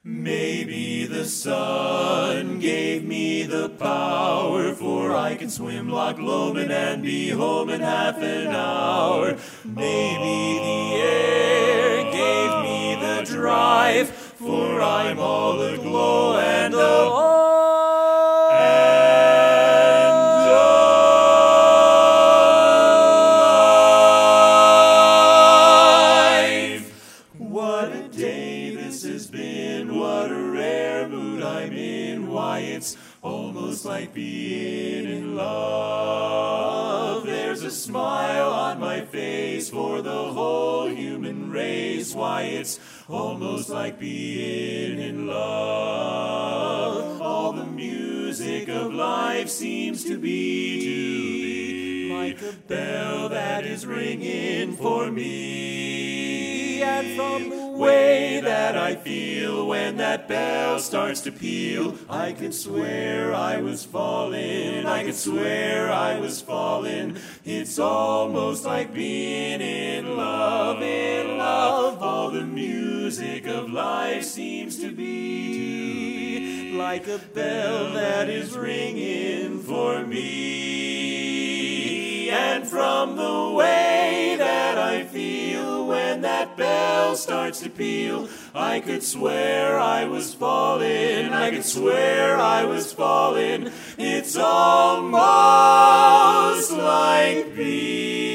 Maybe the sun gave me the power, for I can swim Loch Lomond and be home in half an hour. Maybe the air gave me the drive, for I'm all aglow and alive. What a day this has been, what a rare mood I'm in. Why, it's almost like being in love. There's a smile on my face for the whole human race. Why, it's almost like being in love. All the music of life seems to be like a bell that is ringing for me. And from the way that I feel when that bell starts to peal, I could swear I was falling, I could swear I was falling. It's almost like being in love, in love. All the music of life seems to be like a bell that is ringing for me. And from the way that I feel when that bell starts to peal, I could swear I was falling, I could swear I was falling. It's almost like being